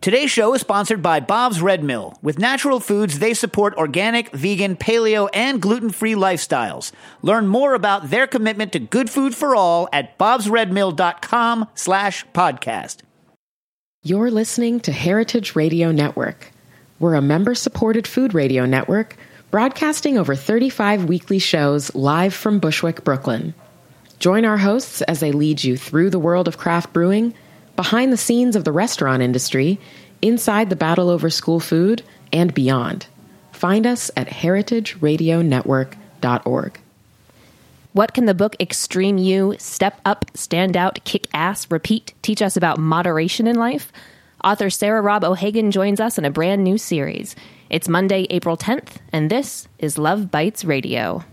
Today's show is sponsored by Bob's Red Mill. With natural foods, they support organic, vegan, paleo, and gluten-free lifestyles. Learn more about their commitment to good food for all at bobsredmill.com/podcast. You're listening to Heritage Radio Network. We're a member-supported food radio network broadcasting over 35 weekly shows live from Bushwick, Brooklyn. Join our hosts as they lead you through the world of craft brewing, behind the scenes of the restaurant industry, inside the battle over school food, and beyond. Find us at heritageradionetwork.org. What can the book Extreme You, Step Up, Stand Out, Kick Ass, Repeat teach us about moderation in life? Author Sarah Robb O'Hagan joins us in a brand new series. It's Monday, April 10th, and this is Love Bites Radio.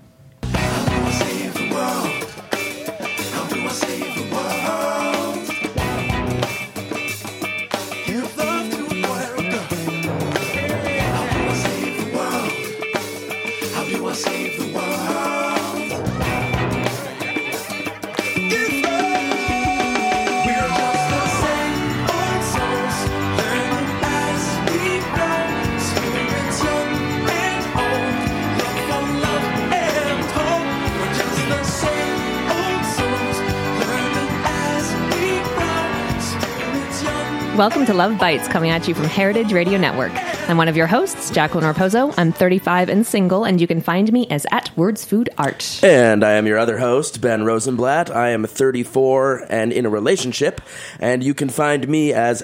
Welcome to Love Bites, coming at you from Heritage Radio Network. I'm one of your hosts, Jacqueline Raposo. I'm 35 and single, and you can find me as @WordsFoodArt. And I am your other host, Ben Rosenblatt. I am 34 and in a relationship, and you can find me as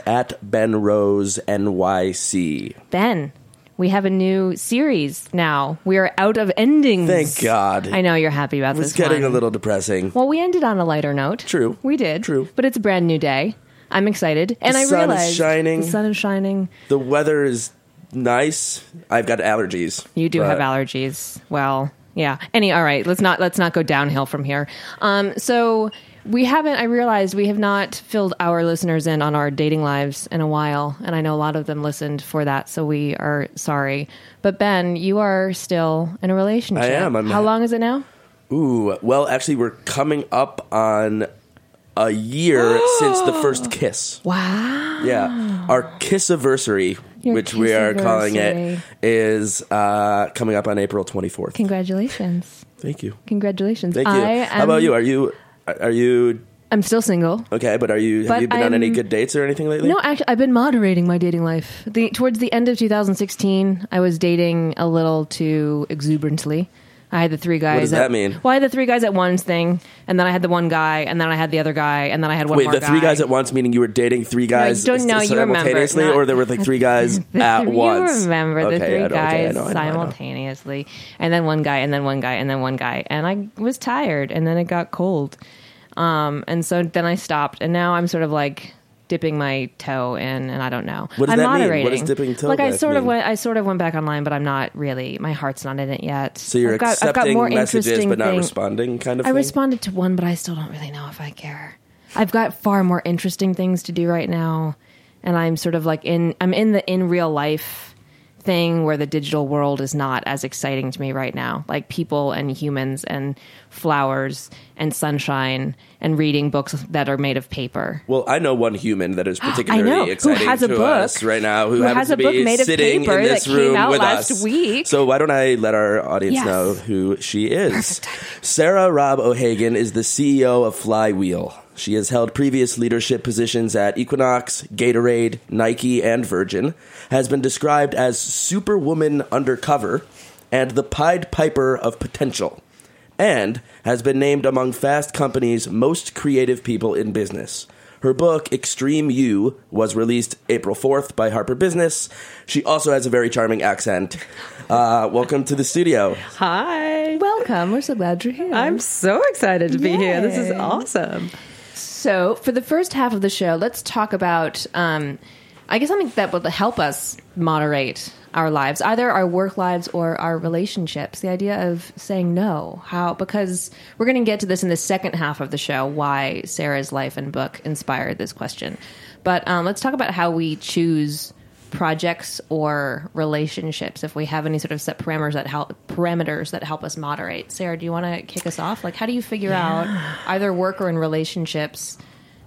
@BenRoseNYC. Ben, we have a new series now. We are out of endings. Thank God. I know you're happy about this. It's getting one. a little depressing. Well, we ended on a lighter note. True. We did. True. But it's a brand new day. I'm excited. And I realized the sun is shining. The weather is nice. I've got allergies. You do have allergies. Well, yeah. All right. Let's not go downhill from here. So I realized we have not filled our listeners in on our dating lives in a while. And I know a lot of them listened for that. So we are sorry. But Ben, you are still in a relationship. I am. How long is it now? Ooh. Well, actually, we're coming up on a year since the first kiss. Wow. Yeah. Our kiss-iversary, which we are calling it, is coming up on April 24th. Congratulations. Thank you. Congratulations. Thank you. How about you? Are you... I'm still single. Okay, but have you been on any good dates or anything lately? No, actually, I've been moderating my dating life. Towards the end of 2016, I was dating a little too exuberantly. I had the three guys. What does that mean? Well, I had the three guys at once thing, and then I had the one guy, and then I had the other guy, and then I had one more guy. Wait, the three guys at once, meaning you were dating three guys simultaneously, or there were like three guys at once? You remember the three guys simultaneously, and then one guy, and then one guy, and then one guy, and I was tired, and then it got cold, and so then I stopped, and now I'm sort of like dipping my toe in, and I don't know. What does I'm that moderating. mean? What does dipping toe like I sort mean? of went back online, but I'm not really. My heart's not in it yet. So you're accepting messages but not responding, kind of thing? I responded to one, but I still don't really know if I care. I've got far more interesting things to do right now, and I'm sort of like I'm in the in real life thing where the digital world is not as exciting to me right now, like people and humans and flowers and sunshine and reading books that are made of paper. Well, I know one human that is particularly exciting who has a to book, us right now, who happens has a to book be made of sitting paper in this that came room out with last us. week. So why don't I let our audience know who she is? Sarah Robb O'Hagan is the CEO of Flywheel. She has held previous leadership positions at Equinox, Gatorade, Nike, and Virgin, has been described as Superwoman Undercover and the Pied Piper of Potential, and has been named among Fast Company's most creative people in business. Her book, Extreme You, was released April 4th by Harper Business. She also has a very charming accent. Welcome to the studio. Hi. Welcome. We're so glad you're here. I'm so excited to be here. This is awesome. So for the first half of the show, let's talk about, I guess, something that will help us moderate our lives, either our work lives or our relationships. The idea of saying no. Because we're going to get to this in the second half of the show, why Sarah's life and book inspired this question. But let's talk about how we choose projects or relationships, if we have any sort of set parameters that help us moderate. Sarah, do you want to kick us off? Like, how do you figure out, either work or in relationships,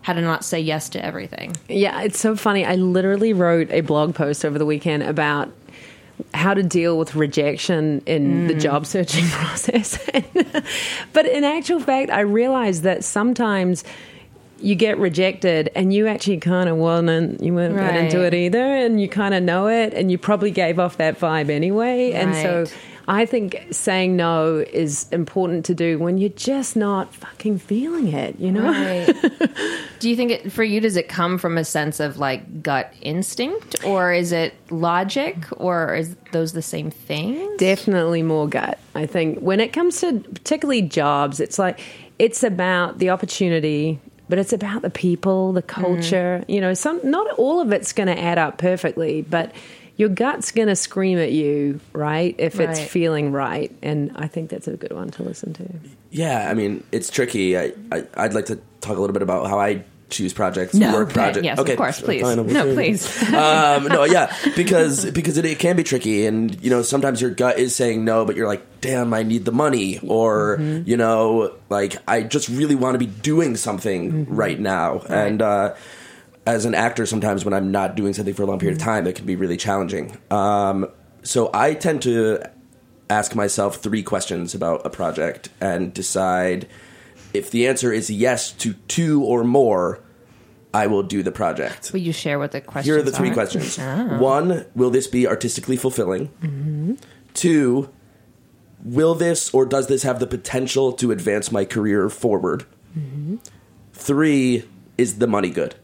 how to not say yes to everything. Yeah, it's so funny. I literally wrote a blog post over the weekend about how to deal with rejection in the job searching process. But in actual fact, I realized that sometimes you get rejected and you actually kind of weren't that into it either, and you kind of know it, and you probably gave off that vibe anyway. And so I think saying no is important to do when you're just not fucking feeling it, you know? Right. Do you think for you, does it come from a sense of like gut instinct, or is it logic, or is those the same thing? Definitely more gut. I think when it comes to particularly jobs, it's about the opportunity, but it's about the people, the culture. You know, not all of it's going to add up perfectly, but your gut's going to scream at you, right, if it's feeling right. And I think that's a good one to listen to. Yeah, I mean, it's tricky. I'd like to talk a little bit about how I choose projects, work projects. Yes, okay. Of course, please. Please. No, yeah, because it can be tricky, and you know, sometimes your gut is saying no, but you're like, damn, I need the money, or you know, like I just really want to be doing something right now, and as an actor, sometimes when I'm not doing something for a long period of time, it can be really challenging. So I tend to ask myself 3 questions about a project and decide if the answer is yes to 2 or more, I will do the project. Will you share what the questions Here are the 3 questions. 1, will this be artistically fulfilling? 2, will this or does this have the potential to advance my career forward? 3, is the money good?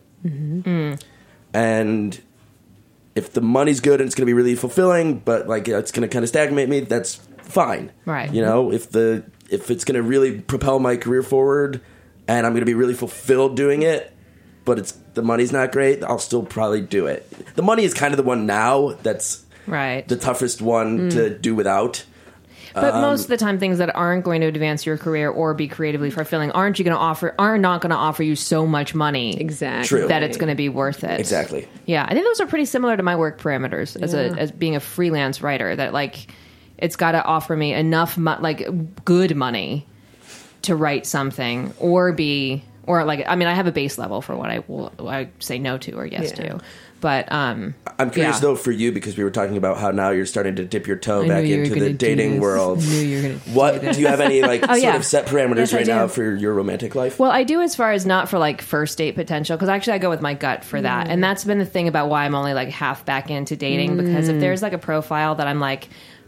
And if the money's good and it's going to be really fulfilling, but like it's going to kind of stagnate me, that's fine. Right. You know, if it's going to really propel my career forward and I'm going to be really fulfilled doing it, but the money's not great, I'll still probably do it. The money is kind of the one now that's the toughest one to do without. But most of the time, things that aren't going to advance your career or be creatively fulfilling are not going to offer you so much money that it's going to be worth it. Exactly. Yeah, I think those are pretty similar to my work parameters as being a freelance writer. That like it's got to offer me enough good money to write something, or like I mean I have a base level for what I say no to or yes to. But I'm curious though for you, because we were talking about how now you're starting to dip your toe back into the dating world. Do you have any sort of set parameters right now for your romantic life? Well, I do, as far as not for like first date potential, because actually I go with my gut for that, and that's been the thing about why I'm only like half back into dating, because if there's like a profile that I'm like,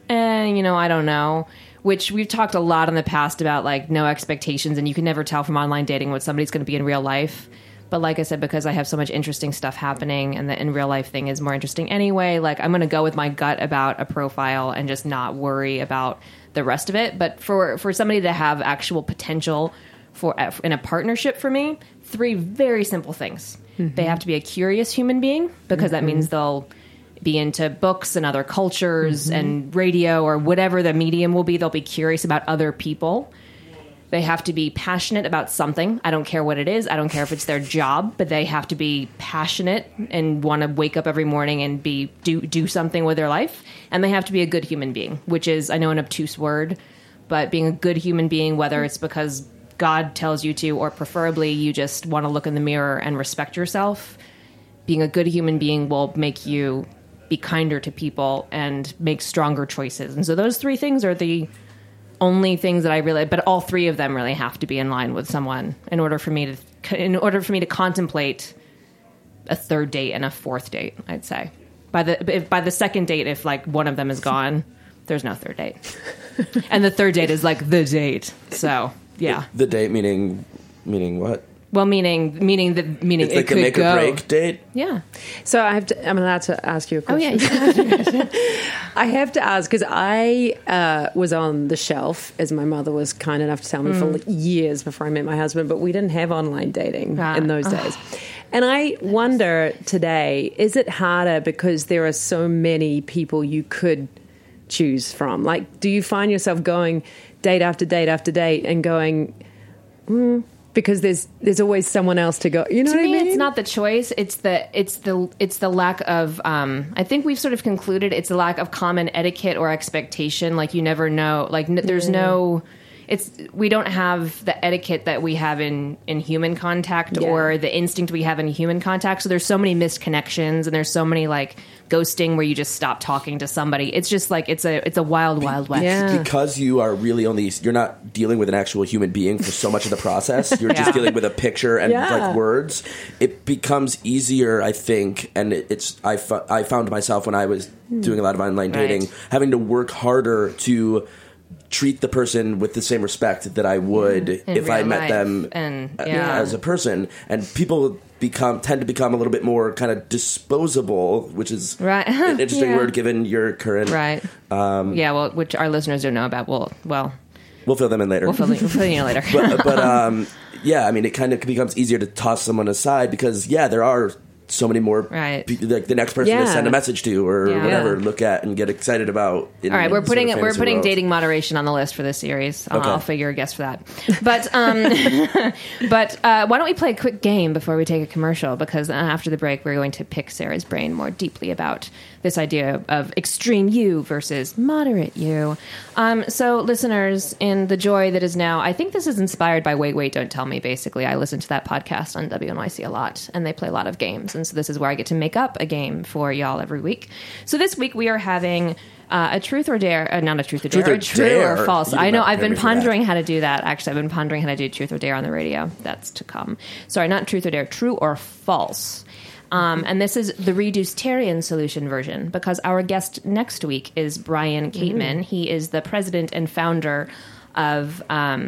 I don't know. Which we've talked a lot in the past about, like, no expectations, and you can never tell from online dating what somebody's going to be in real life. But like I said, because I have so much interesting stuff happening, and the in real life thing is more interesting anyway, like I'm going to go with my gut about a profile and just not worry about the rest of it. But for somebody to have actual potential in a partnership for me, 3 very simple things. They have to be a curious human being, because that means they'll be into books and other cultures and radio or whatever the medium will be. They'll be curious about other people. They have to be passionate about something. I don't care what it is. I don't care if it's their job, but they have to be passionate and want to wake up every morning and do something with their life. And they have to be a good human being, which is, I know, an obtuse word, but being a good human being, whether it's because God tells you to, or preferably you just want to look in the mirror and respect yourself, being a good human being will make you be kinder to people and make stronger choices. And so those 3 things are the only things that I really, but all 3 of them really have to be in line with someone in order for me to contemplate a 3rd date and a 4th date. I'd say by the 2nd date, if like one of them is gone, there's no 3rd date, and the 3rd date is like the date. So yeah, the date meaning what? Well, meaning it's it like could a make go. or break date. Yeah. So I'm allowed to ask you a question. Oh yeah. I have to ask, because I was on the shelf, as my mother was kind enough to tell me, for years before I met my husband, but we didn't have online dating in those days. And I wonder today, is it harder because there are so many people you could choose from? Like, do you find yourself going date after date after date and going, because there's always someone else to go. You know what I mean? To me, it's not the choice. It's the lack of. I think we've sort of concluded it's the lack of common etiquette or expectation. Like you never know. Like there's no. we don't have the etiquette that we have in human contact or the instinct we have in human contact. So there's so many missed connections and there's so many like ghosting where you just stop talking to somebody. It's just like it's a wild west. Yeah. Because you are really you're not dealing with an actual human being for so much of the process. You're just dealing with a picture and like words. It becomes easier, I think, and I found myself when I was doing a lot of online dating having to work harder to treat the person with the same respect that I would if I met them as a person. And people tend to become a little bit more kind of disposable, which is an interesting word given your current... Well, which our listeners don't know about. We'll fill them in later. We'll fill you in later. but I mean, it kind of becomes easier to toss someone aside because, there are so many more like the next person to send a message to or whatever, look at and get excited about. All right, we're putting dating moderation on the list for this series. I'll figure a guest for that. But why don't we play a quick game before we take a commercial? Because after the break, we're going to pick Sarah's brain more deeply about this idea of extreme you versus moderate you. So listeners, in the joy that is now, I think this is inspired by Wait, Don't Tell Me, basically. I listen to that podcast on WNYC a lot, and they play a lot of games. And so this is where I get to make up a game for y'all every week. So this week we are having a truth or dare, not a truth or dare, a true or false. I know, I've been pondering how to do that. Actually, I've been pondering how to do truth or dare on the radio. That's to come. Sorry, not truth or dare, true or false. And this is the Reducetarian solution version because our guest next week is Brian Kateman. He is the president and founder of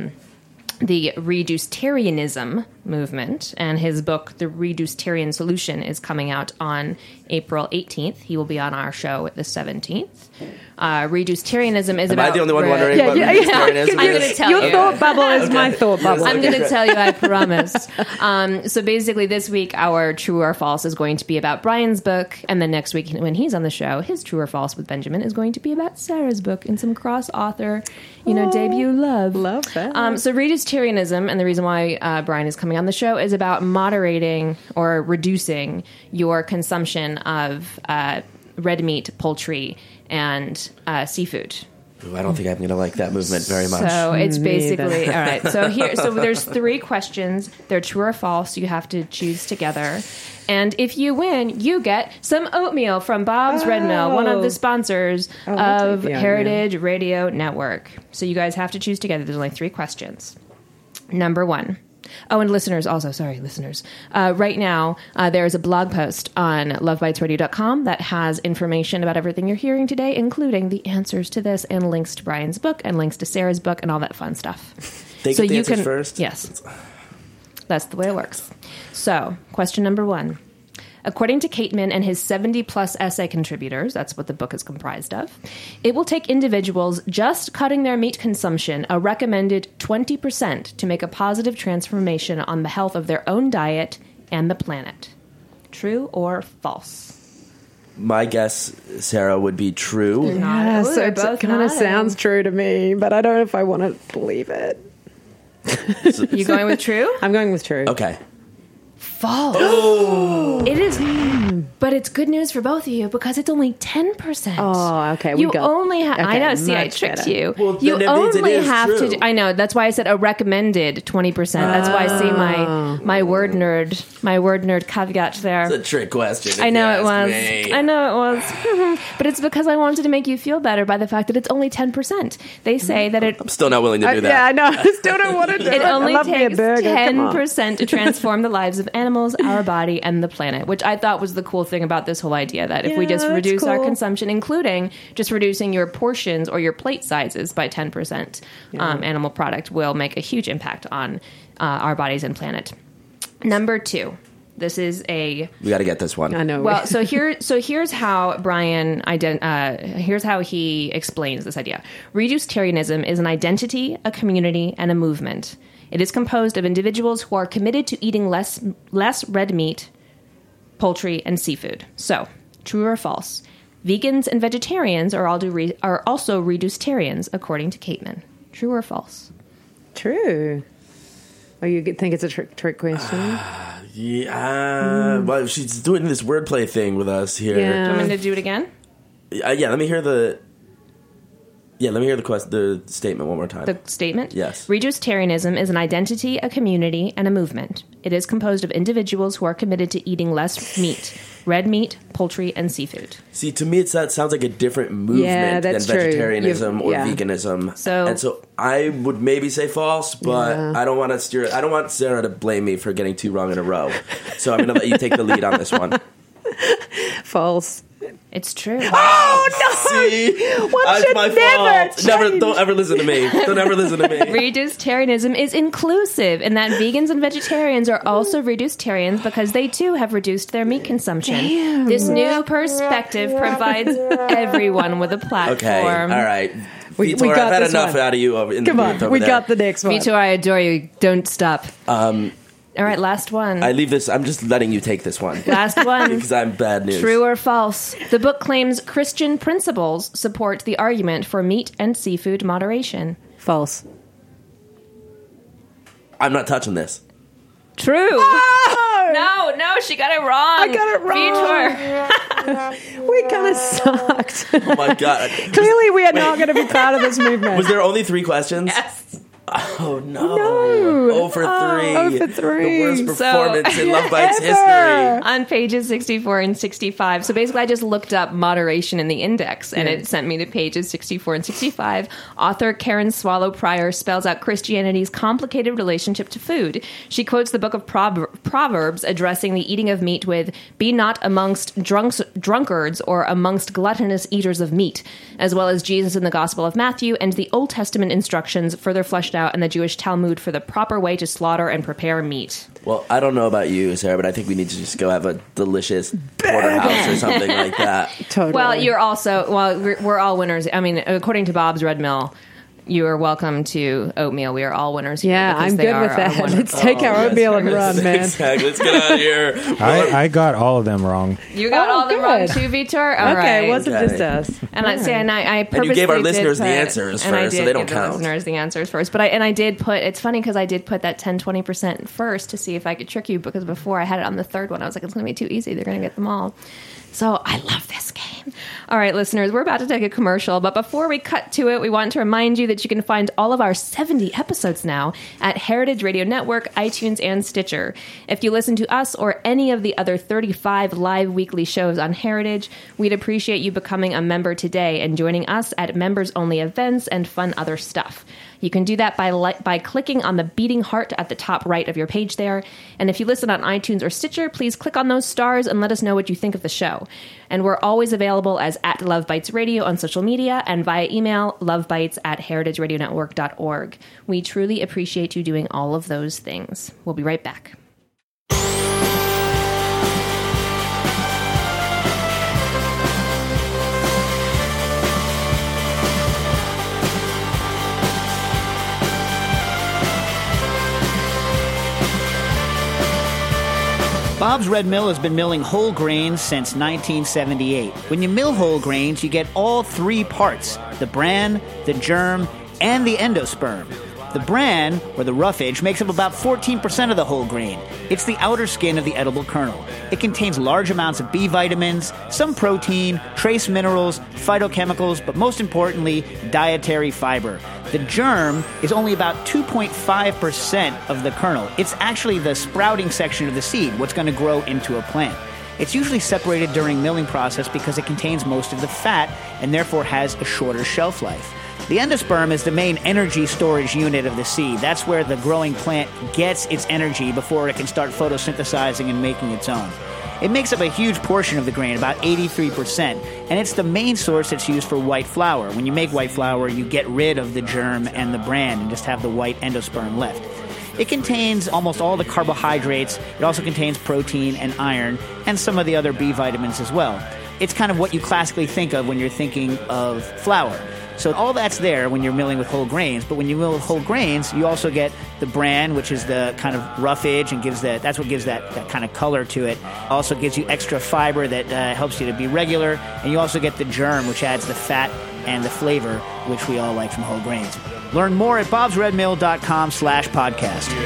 the Reducetarianism movement, and his book, The Reducetarian Solution, is coming out on April 18th. He will be on our show the 17th. Reducetarianism is about... Am I the only one wondering what Reducetarianism is? I'm going to tell you. Your thought bubble is my thought bubble. I'm going to tell you, I promise. So basically this week, our true or false is going to be about Brian's book, and then next week when he's on the show, his true or false with Benjamin is going to be about Sarah's book and some cross-author, debut love. Love that. So Reducetarianism, and the reason why Brian is coming on the show, is about moderating or reducing your consumption of red meat, poultry, and seafood. Ooh, I don't think I'm going to like that movement very much. So it's basically all right. So there's 3 questions. They're true or false. You have to choose together. And if you win, you get some oatmeal from Bob's Red Mill, one of the sponsors of Heritage Radio Network. So you guys have to choose together. There's only 3 questions. Number 1. Oh, and listeners, also, sorry, listeners. Right now, there is a blog post on lovebitesradio.com that has information about everything you're hearing today, including the answers to this and links to Brian's book and links to Sarah's book and all that fun stuff. They get the answers first? Yes. That's the way it works. So, question number 1. According to Kateman and his 70-plus essay contributors, that's what the book is comprised of, it will take individuals just cutting their meat consumption a recommended 20% to make a positive transformation on the health of their own diet and the planet. True or false? My guess, Sarah, would be true. Yeah, so it kind of sounds true to me, but I don't know if I want to believe it. You going with true? I'm going with true. Okay. False. Oh. It is, but it's good news for both of you because it's only 10%. Oh, okay. You only have. I know. See, I tricked you. Well, you only have true. to. I know. That's why I said a recommended 20%. That's why I see my word nerd caveat there. It's a trick question. I know it was. I know it was. But it's because I wanted to make you feel better by the fact that it's only 10%. They say that it. I'm still not willing to do that. Yeah, I know. I still don't want to do it. It only takes 10% to transform the lives of animals, our body, and the planet, which I thought was the cool thing about this whole idea, that if we just reduce our consumption, including just reducing your portions or your plate sizes by 10%, animal product will make a huge impact on our bodies and planet. Number 2. This is we got to get this one. I know. Well, here's how Brian here's how he explains this idea. Reducetarianism is an identity, a community, and a movement. It is composed of individuals who are committed to eating less red meat, poultry, and seafood. So, true or false? Vegans and vegetarians are also reducetarians, according to Kateman. True or false? True. Oh, you think it's a trick question? Well, she's doing this wordplay thing with us here. Do you want me to do it again? Yeah, let me hear the... Yeah, let me hear the statement one more time. The statement? Yes. Reducetarianism is an identity, a community, and a movement. It is composed of individuals who are committed to eating less meat, red meat, poultry, and seafood. See, to me, that sounds like a different movement than vegetarianism or veganism. So I would maybe say false, but I don't want to steer it. I don't want Sarah to blame me for getting 2 wrong in a row. So I'm going to let you take the lead on this one. False. It's true. Oh, no! See? One should my never fault. Don't ever listen to me. Don't ever listen to me. Reducetarianism is inclusive in that vegans and vegetarians are also reducetarians because they too have reduced their meat consumption. Damn. This new perspective provides everyone with a platform. Okay, all right. We Vitor, got I've had this enough one. out of you in Come the on, booth over we there. got the next one. Vitor, I adore you. Don't stop. All right, last one. I leave this. I'm just letting you take this one. Last one. Because I'm bad news. True or false? The book claims Christian principles support the argument for meat and seafood moderation. False. I'm not touching this. True. Oh! No, she got it wrong. I got it wrong. Vitor. We kind of sucked. Oh my God. Clearly, we are not going to be proud of this movement. Was there only 3 questions? Yes. Oh no. No. 0 for 3. 0 for 3. The worst performance So- in Love Bites Ever. history. On pages 64 and 65. So basically, I just looked up moderation in the index, and it sent me to pages 64 and 65. Author Karen Swallow Pryor spells out Christianity's complicated relationship to food. She quotes the book of Proverbs addressing the eating of meat with, "Be not amongst drunkards or amongst gluttonous eaters of meat," as well as Jesus in the Gospel of Matthew and the Old Testament instructions further fleshed out in the Jewish Talmud for the proper way to slaughter and prepare meat. Well, I don't know about you, Sarah, but I think we need to just go have a delicious porterhouse or something like that. Totally. Well, you're also, we're all winners. I mean, according to Bob's Red Mill, you are welcome to oatmeal. We are all winners here. Yeah, because I'm they good are with our that. winners. Let's take our oatmeal and run, man. Exactly. Let's get out of here. I got all of them wrong. You got Oh, all them wrong good. too, Vitor? All Okay, right. it wasn't Okay. just us. And I say, and I purposely you gave our did listeners the put- answers and I first, so did they don't give count. The listeners the answers first, but I did put. It's funny because I did put that 10-20% first to see if I could trick you, because before I had it on the third one, I was like, it's going to be too easy. They're going to get them all. So I love this game. All right, listeners, we're about to take a commercial, but before we cut to it, we want to remind you that you can find all of our 70 episodes now at Heritage Radio Network, iTunes, and Stitcher. If you listen to us or any of the other 35 live weekly shows on Heritage, we'd appreciate you becoming a member today and joining us at members-only events and fun other stuff. You can do that by clicking on the beating heart at the top right of your page there. And if you listen on iTunes or Stitcher, please click on those stars and let us know what you think of the show. And we're always available as @LoveBitesRadio on social media and via email, lovebites@heritageradionetwork.org. We truly appreciate you doing all of those things. We'll be right back. Bob's Red Mill has been milling whole grains since 1978. When you mill whole grains, you get all 3 parts: the bran, the germ, and the endosperm. The bran, or the roughage, makes up about 14% of the whole grain. It's the outer skin of the edible kernel. It contains large amounts of B vitamins, some protein, trace minerals, phytochemicals, but most importantly, dietary fiber. The germ is only about 2.5% of the kernel. It's actually the sprouting section of the seed, what's going to grow into a plant. It's usually separated during milling process because it contains most of the fat and therefore has a shorter shelf life. The endosperm is the main energy storage unit of the seed. That's where the growing plant gets its energy before it can start photosynthesizing and making its own. It makes up a huge portion of the grain, about 83%, and it's the main source that's used for white flour. When you make white flour, you get rid of the germ and the bran and just have the white endosperm left. It contains almost all the carbohydrates. It also contains protein and iron and some of the other B vitamins as well. It's kind of what you classically think of when you're thinking of flour. So all that's there when you're milling with whole grains, but when you mill with whole grains, you also get the bran, which is the kind of roughage and that's what gives that kind of color to it. Also gives you extra fiber that helps you to be regular, and you also get the germ, which adds the fat and the flavor, which we all like from whole grains. Learn more at bobsredmill.com/podcast.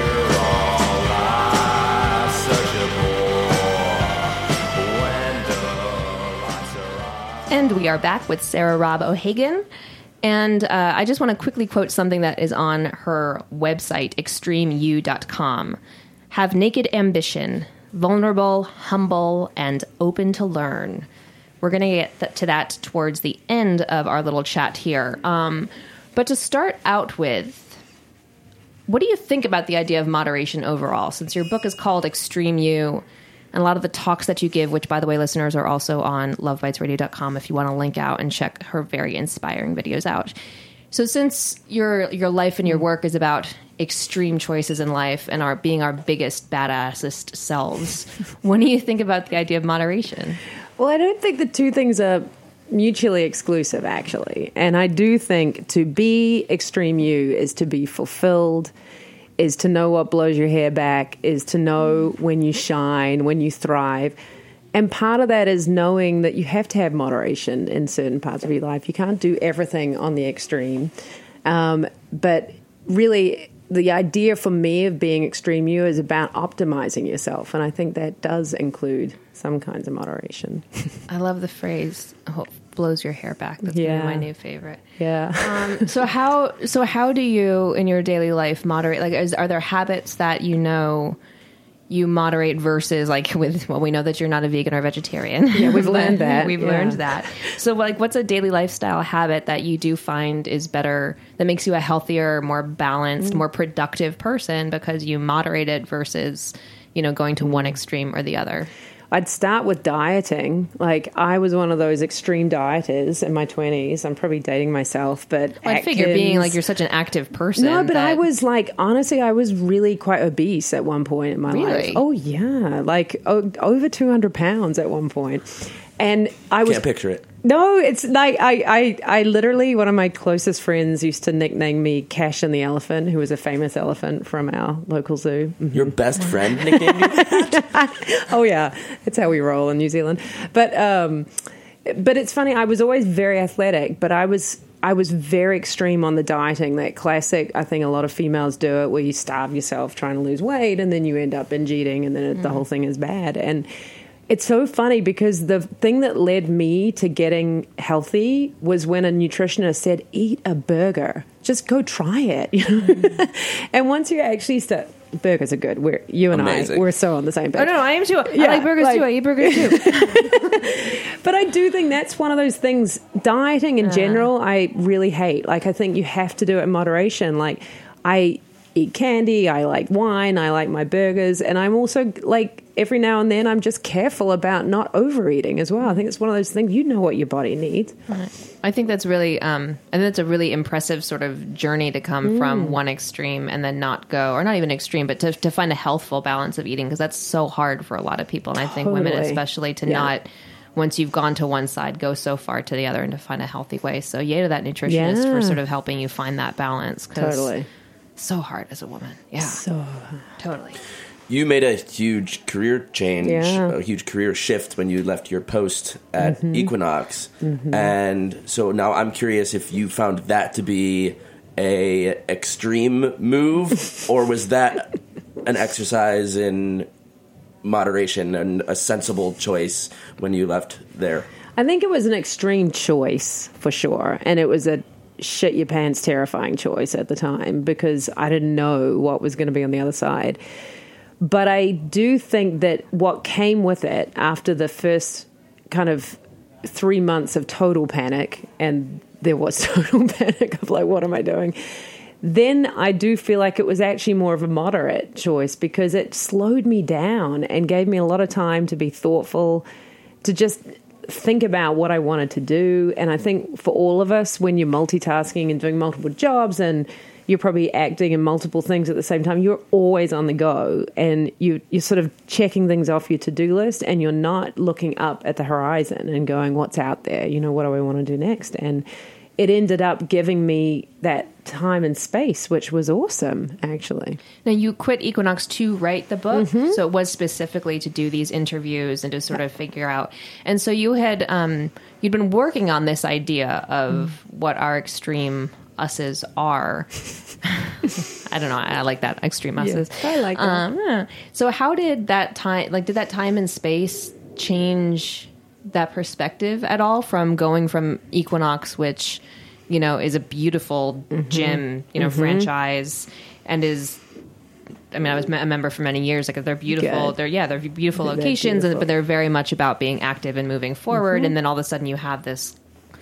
And we are back with Sarah Robb O'Hagan. And I just want to quickly quote something that is on her website, extremeu.com. Have naked ambition, vulnerable, humble, and open to learn. We're going to get to that towards the end of our little chat here. But to start out with, what do you think about the idea of moderation overall? Since your book is called Extreme You, and a lot of the talks that you give, which, by the way, listeners, are also on lovebitesradio.com if you want to link out and check her very inspiring videos out. So since your life and your work is about extreme choices in life and being our biggest, badassest selves, what do you think about the idea of moderation? Well, I don't think the two things are mutually exclusive, actually. And I do think to be extreme you is to be fulfilled, is to know what blows your hair back, is to know when you shine, when you thrive. And part of that is knowing that you have to have moderation in certain parts of your life. You can't do everything on the extreme. But really, the idea for me of being extreme you is about optimizing yourself. And I think that does include some kinds of moderation. I love the phrase, blows your hair back. That's one of my new favorite. Yeah. So how do you, in your daily life, moderate? Like, are there habits that you moderate versus, like, we know that you're not a vegan or vegetarian. Yeah, we've learned that. We've learned that. So, like, what's a daily lifestyle habit that you do find is better, that makes you a healthier, more balanced, more productive person because you moderate it versus, going to one extreme or the other? I'd start with dieting. Like, I was one of those extreme dieters in my 20s. I'm probably dating myself, but I figure being like you're such an active person. No, but I was like, honestly, I was really quite obese at one point in my life. Oh, yeah. Like over 200 pounds at one point. And I was... Can't picture it. No, it's like I literally, one of my closest friends used to nickname me Cash and the Elephant, who was a famous elephant from our local zoo. Mm-hmm. Your best friend nicknamed you that? Oh, yeah. It's how we roll in New Zealand. But it's funny. I was always very athletic, but I was very extreme on the dieting. That classic, I think a lot of females do it, where you starve yourself trying to lose weight, and then you end up binge eating, and then the whole thing is bad. And it's so funny because the thing that led me to getting healthy was when a nutritionist said, eat a burger. Just go try it. And once you actually start... Burgers are good. You and Amazing. We're so on the same page. Oh, no, I am too. Yeah, I like burgers too. I eat burgers too. But I do think that's one of those things. Dieting in general, I really hate. Like, I think you have to do it in moderation. Like, I eat candy. I like wine. I like my burgers. And I'm also, like, every now and then I'm just careful about not overeating as well. I think it's one of those things, you know what your body needs. I think that's really, I think that's a really impressive sort of journey to come from one extreme and then not go, or not even extreme, but to find a healthful balance of eating, because that's so hard for a lot of people. And I think women especially to not, once you've gone to one side, go so far to the other and to find a healthy way. So yay to that nutritionist for sort of helping you find that balance. Totally. So hard as a woman. Yeah. So hard. Totally. You made a huge career change, a huge career shift when you left your post at Equinox. And so now I'm curious if you found that to be a extreme move, or was that an exercise in moderation and a sensible choice when you left there? I think it was an extreme choice for sure. And it was a shit your pants terrifying choice at the time because I didn't know what was going to be on the other side. But I do think that what came with it after the first kind of 3 months of total panic, and there was total panic of like, what am I doing? Then I do feel like it was actually more of a moderate choice because it slowed me down and gave me a lot of time to be thoughtful, to just think about what I wanted to do. And I think for all of us, when you're multitasking and doing multiple jobs and you're probably acting in multiple things at the same time, you're always on the go and you're sort of checking things off your to-do list and you're not looking up at the horizon and going, what's out there? What do I want to do next? And it ended up giving me that time and space, which was awesome, actually. Now, you quit Equinox to write the book, so it was specifically to do these interviews and to sort of figure out. And so you had you'd been working on this idea of what our extreme us's are. I don't know. I like that, extreme us's. Yeah, I like that. So how did that time, did that time and space change that perspective at all from going from Equinox, which is a beautiful gym, franchise, and is. I mean, I was a member for many years. Like, they're beautiful. Good. They're beautiful locations, but they're very much about being active and moving forward. And then all of a sudden, you have this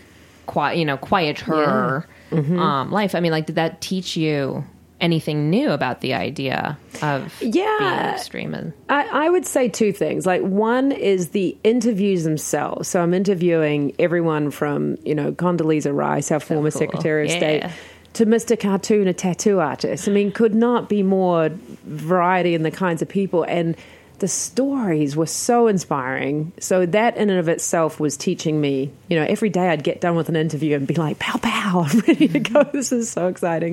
quieter life. I mean, like, did that teach you anything new about the idea of being extreme? And I would say two things. Like, one is the interviews themselves. So I'm interviewing everyone from Condoleezza Rice, our former Secretary of State, to Mr. Cartoon, a tattoo artist. I mean, could not be more variety in the kinds of people. And the stories were so inspiring. So that in and of itself was teaching me, every day I'd get done with an interview and be like, pow, pow, I'm ready to go. This is so exciting.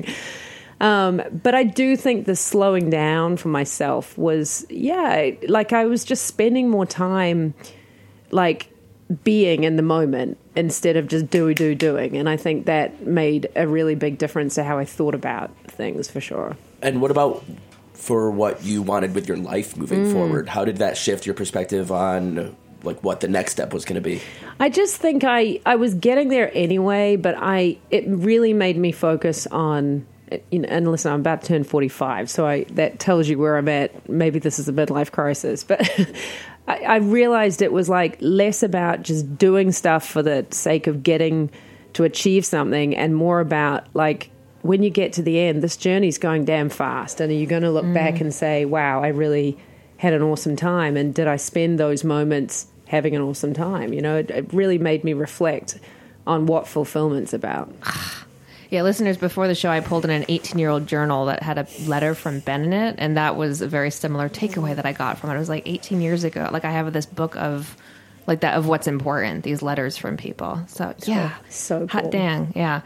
But I do think the slowing down for myself was, like I was just spending more time, like, being in the moment instead of just doing. And I think that made a really big difference to how I thought about things, for sure. And what about for what you wanted with your life moving forward? How did that shift your perspective on like what the next step was going to be? I just think I was getting there anyway, but it really made me focus on, and listen, I'm about to turn 45, so that tells you where I'm at. Maybe this is a midlife crisis, but I realized it was like less about just doing stuff for the sake of getting to achieve something, and more about like, when you get to the end, this journey's going damn fast, and are you going to look back and say, wow, I really had an awesome time, and did I spend those moments having an awesome time? It really made me reflect on what fulfillment's about. Yeah, listeners, before the show, I pulled in an 18-year-old journal that had a letter from Ben in it, and that was a very similar takeaway that I got from it. It was like 18 years ago. Like, I have this book of like that of what's important, these letters from people. So yeah, so cool. Hot dang, yeah.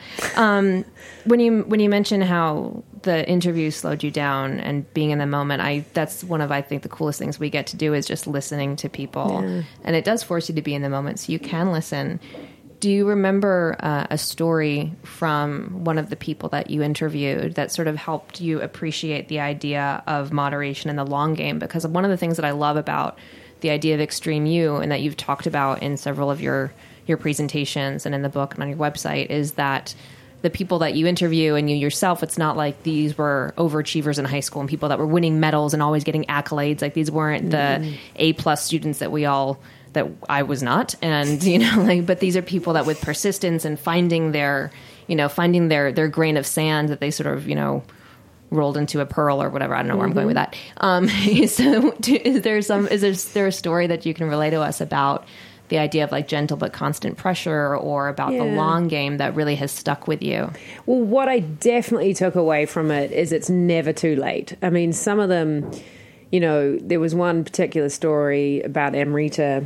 When you mention how the interview slowed you down and being in the moment, that's one of, I think, the coolest things we get to do is just listening to people, and it does force you to be in the moment so you can listen. Do you remember a story from one of the people that you interviewed that sort of helped you appreciate the idea of moderation in the long game? Because one of the things that I love about the idea of Extreme You, and that you've talked about in several of your presentations and in the book and on your website, is that the people that you interview and you yourself, it's not like these were overachievers in high school and people that were winning medals and always getting accolades. Like, these weren't the A+ students that I was not. And, but these are people that with persistence and finding their grain of sand that they sort of, rolled into a pearl or whatever. I don't know where I'm going with that. So is there a story that you can relay to us about the idea of like gentle but constant pressure, or about the long game that really has stuck with you? Well, what I definitely took away from it is it's never too late. I mean, some of them, there was one particular story about Amrita,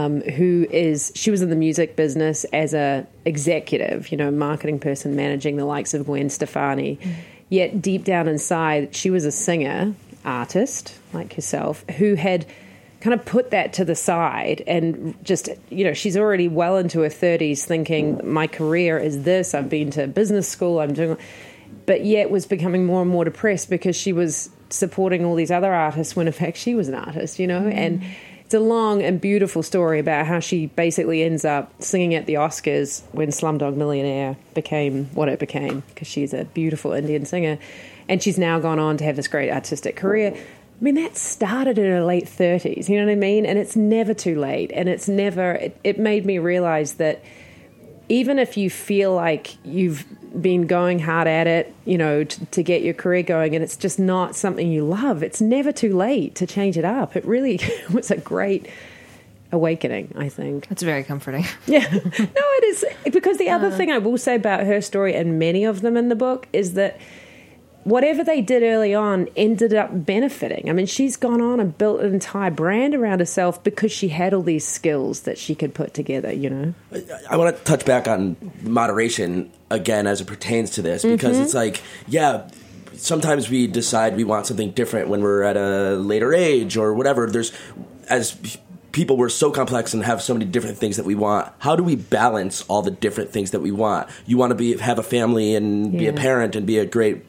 she was in the music business as a executive, marketing person managing the likes of Gwen Stefani. Yet deep down inside, she was a singer, artist like herself, who had kind of put that to the side and just, she's already well into her 30s thinking, my career is this, I've been to business school, I'm doing, but yet was becoming more and more depressed because she was supporting all these other artists when in fact she was an artist, and it's a long and beautiful story about how she basically ends up singing at the Oscars when Slumdog Millionaire became what it became, because she's a beautiful Indian singer, and she's now gone on to have this great artistic career. I mean, that started in her late 30s, you know what I mean? And it's never too late, and it made me realize that even if you feel like you've been going hard at it, to get your career going, and it's just not something you love, it's never too late to change it up. It really was a great awakening, I think. That's very comforting. Yeah. No, it is. Because the other thing I will say about her story, and many of them in the book, is that whatever they did early on ended up benefiting. I mean, she's gone on and built an entire brand around herself because she had all these skills that she could put together, I want to touch back on moderation again as it pertains to this, because it's like, sometimes we decide we want something different when we're at a later age or whatever. As people, we're so complex and have so many different things that we want. How do we balance all the different things that we want? You want to have a family and be a parent and be a great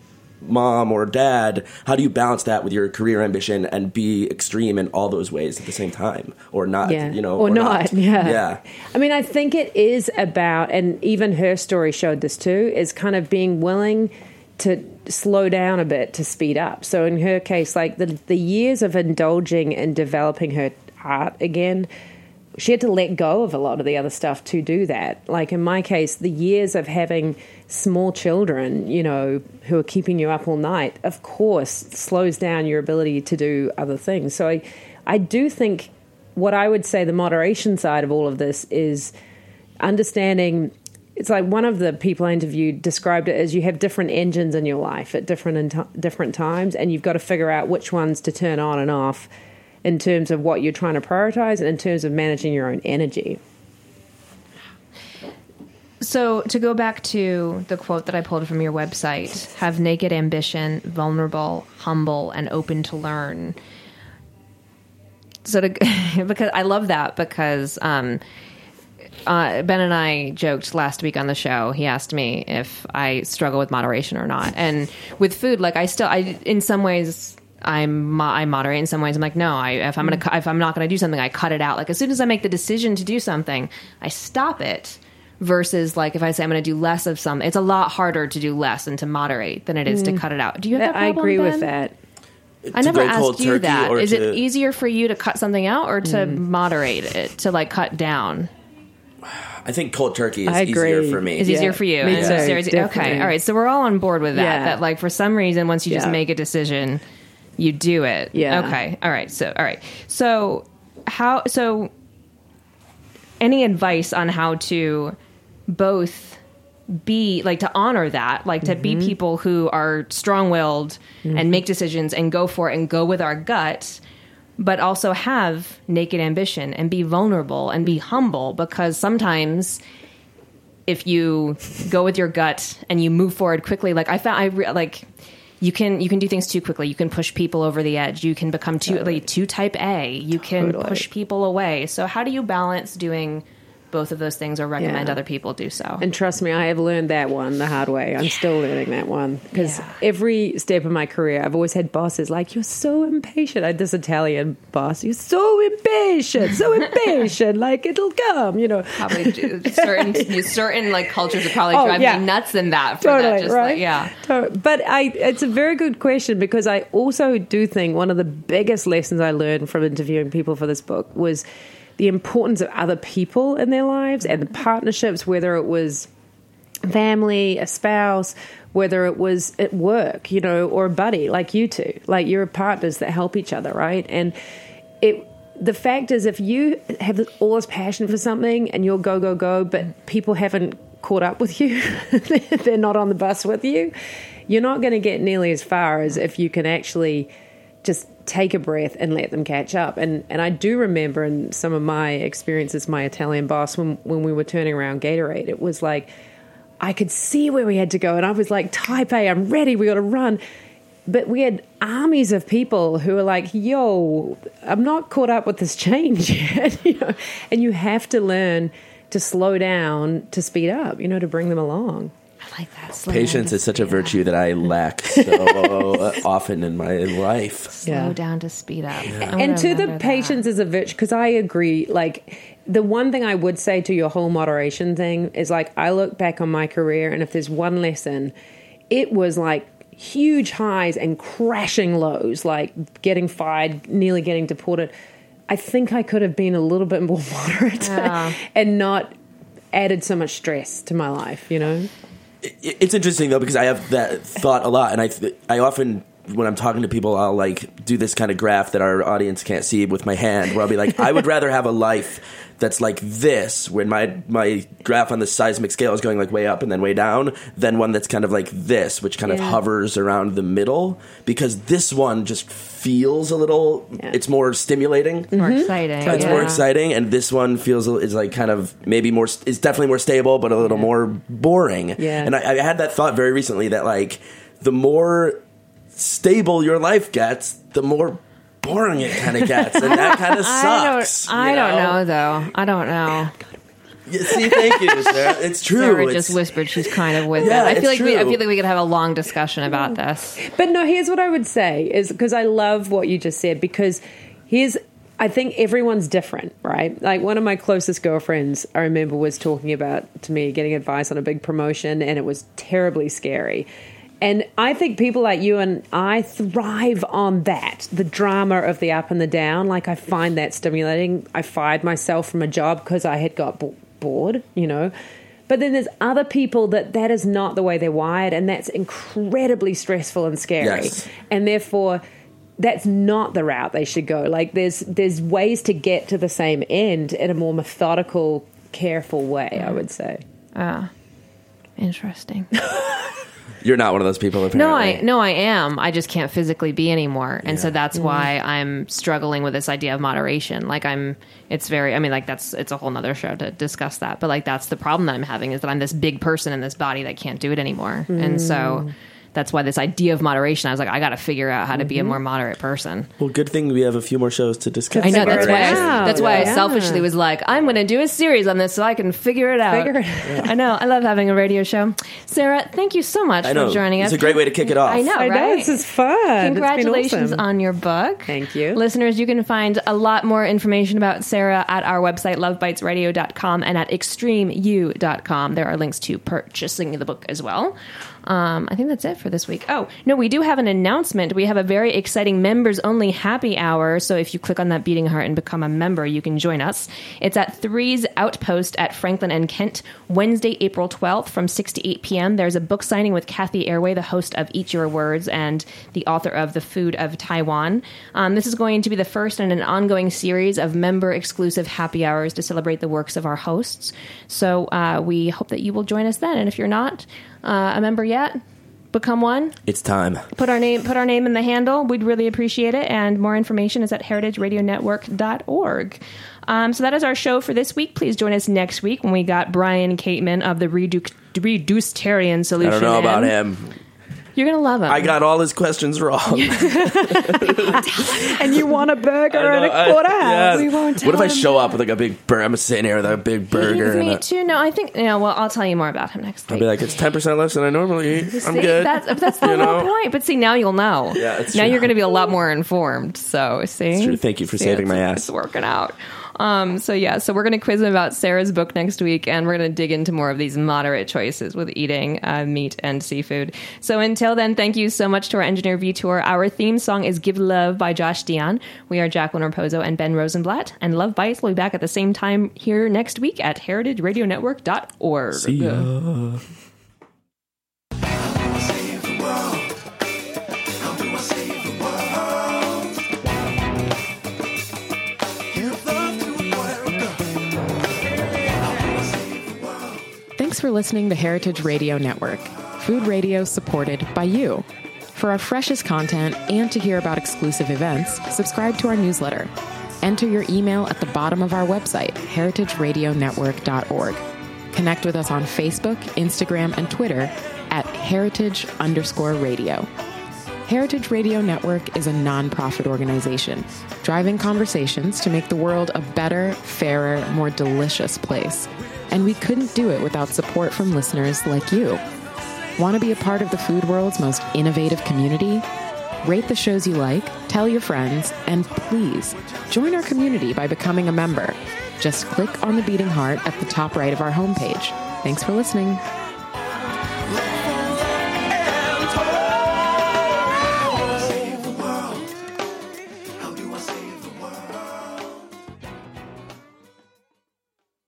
mom or dad, how do you balance that with your career ambition and be extreme in all those ways at the same time, or not? Or not. Yeah. I mean, I think it is about, and even her story showed this too, is kind of being willing to slow down a bit to speed up. So in her case, like the years of indulging and developing her art again, she had to let go of a lot of the other stuff to do that. Like in my case, the years of having small children, who are keeping you up all night, of course, slows down your ability to do other things. So I do think what I would say the moderation side of all of this is understanding. It's like one of the people I interviewed described it as you have different engines in your life at different times, and you've got to figure out which ones to turn on and off in terms of what you're trying to prioritize and in terms of managing your own energy. So to go back to the quote that I pulled from your website, have naked ambition, vulnerable, humble, and open to learn. So because I love that, because Ben and I joked last week on the show. He asked me if I struggle with moderation or not. And with food, like I in some ways I moderate. In some ways I'm like, no, if I'm not going to do something, I cut it out. Like as soon as I make the decision to do something, I stop it. Versus like if I say I'm going to do less of something, it's a lot harder to do less and to moderate than it is to cut it out. Do you have that problem, I agree Ben? with that. I never asked you that. Is it easier for you to cut something out or to moderate it, to like cut down? I think cold turkey is easier for me. It's easier for you. Me too, okay. All right. So we're all on board with that. Yeah. That like for some reason, once you just make a decision, you do it. Yeah. Okay. All right. So any advice on how to both be like to honor that, like to be people who are strong-willed and make decisions and go for it and go with our gut, but also have naked ambition and be vulnerable and be humble, because sometimes if you go with your gut and you move forward quickly, like I found, you can do things too quickly. You can push people over the edge. You can become too type A. You can push people away. So how do you balance doing both of those things or recommend other people do so? And trust me, I have learned that one the hard way. I'm still learning that one, because every step of my career, I've always had bosses like, you're so impatient. I had this Italian boss, you're so impatient, like it'll come, Probably certain like cultures would probably drive me nuts in that. For totally, that, just right? But it's a very good question, because I also do think one of the biggest lessons I learned from interviewing people for this book was the importance of other people in their lives and the partnerships, whether it was family, a spouse, whether it was at work, or a buddy like you two. Like you're partners that help each other, right? And the fact is, if you have all this passion for something and you'll go, but people haven't caught up with you, they're not on the bus with you, you're not going to get nearly as far as if you can actually just take a breath and let them catch up. And I do remember in some of my experiences, my Italian boss, when we were turning around Gatorade, it was like, I could see where we had to go. And I was like, type A, I'm ready, we got to run. But we had armies of people who were like, yo, I'm not caught up with this change yet. And you have to learn to slow down, to speed up, to bring them along. I like that. Patience is such a virtue that I lack so often in my life. Slow down to speed up. Yeah. And to the patience is a virtue, because I agree. Like the one thing I would say to your whole moderation thing is, like, I look back on my career, and if there's one lesson, it was like huge highs and crashing lows, like getting fired, nearly getting deported. I think I could have been a little bit more moderate and not added so much stress to my life, It's interesting, though, because I have that thought a lot, and I often, when I'm talking to people, I'll like do this kind of graph that our audience can't see with my hand, where I'll be like, I would rather have a life that's like this, when my graph on the seismic scale is going like way up and then way down, than one that's kind of like this, which kind of hovers around the middle, because this one just feels a little, it's more stimulating. More exciting. It's more exciting, and this one is like kind of maybe more, it's definitely more stable, but a little more boring. Yeah. And I had that thought very recently, that like the more stable your life gets, the more boring it kind of gets, and that kind of sucks. I don't know, though. I don't know. Yeah, see, thank you, Sarah. It's true. Sarah just whispered she's kind of with Yeah, it. I feel it's like true. we could have a long discussion about this. But no, here's what I would say is because I love what you just said because I think everyone's different, right? Like one of my closest girlfriends, I remember, was talking about to me getting advice on a big promotion, and it was terribly scary. And I think people like you and I thrive on that, the drama of the up and the down. Like I find that stimulating. I fired myself from a job because I had got bored, you know. But then there's other people that is not the way they're wired, and that's incredibly stressful and scary. Yes. And therefore, that's not the route they should go. Like there's ways to get to the same end in a more methodical, careful way, I would say. Interesting. You're not one of those people, apparently. No, I am. I just can't physically be anymore. And so that's why I'm struggling with this idea of moderation. Like it's a whole nother show to discuss that. But like, that's the problem that I'm having is that I'm this big person in this body that can't do it anymore. And so that's why this idea of moderation, I was like, I got to figure out how to be a more moderate person. Well, good thing we have a few more shows to discuss. I know. That's why I Yeah. selfishly was like, I'm going to do a series on this so I can figure it out. I know. I love having a radio show. Sarah, thank you so much I know. for joining us. It's a great way to kick it off. I know, I right? know, this is fun. Congratulations It's been awesome. on your book. Thank you. Listeners, you can find a lot more information about Sarah at our website, lovebitesradio.com, and at extremeu.com. There are links to purchasing the book as well. I think that's it for this week. Oh, no, we do have an announcement. We have a very exciting members-only happy hour, so if you click on that beating heart and become a member, you can join us. It's at Three's Outpost at Franklin and Kent, Wednesday, April 12th from 6 to 8 p.m. There's a book signing with Kathy Airway, the host of Eat Your Words and the author of The Food of Taiwan. This is going to be the first in an ongoing series of member-exclusive happy hours to celebrate the works of our hosts. So we hope that you will join us then, and if you're not a member yet, become one. It's time. Put our name in the handle. We'd really appreciate it. And more information is at heritageradionetwork.org. So that is our show for this week. Please join us next week when we got Brian Cateman of the Reducetarian Solution. I don't know about him. You're going to love him. I got all his questions wrong. And you want a burger and a quarter house. We won't tell What if I him show up with like a big burger? I'm sitting here with a big burger. Me And too. No, I think, well, I'll tell you more about him next I'll week. be like, it's 10% less than I normally eat. I'm See, good. That's the You whole know? point. But see, now you'll know. Yeah, it's now true. you're going to be a lot more informed. So, see? It's true. Thank you for saving my ass. It's working out. So we're going to quiz him about Sarah's book next week, and we're going to dig into more of these moderate choices with eating meat and seafood. So until then, thank you so much to our engineer Vitor. Our theme song is Give Love by Josh Dion. We are Jacqueline Raposo and Ben Rosenblatt, and Love Bites will be back at the same time here next week at heritageradionetwork.org. See ya. Thanks for listening to Heritage Radio Network, food radio supported by you. For our freshest content and to hear about exclusive events, subscribe to our newsletter. Enter your email at the bottom of our website, heritageradionetwork.org. Connect with us on Facebook, Instagram, and Twitter at heritage_radio. Heritage Radio Network is a nonprofit organization driving conversations to make the world a better, fairer, more delicious place. And we couldn't do it without support from listeners like you. Want to be a part of the food world's most innovative community? Rate the shows you like, tell your friends, and please join our community by becoming a member. Just click on the beating heart at the top right of our homepage. Thanks for listening.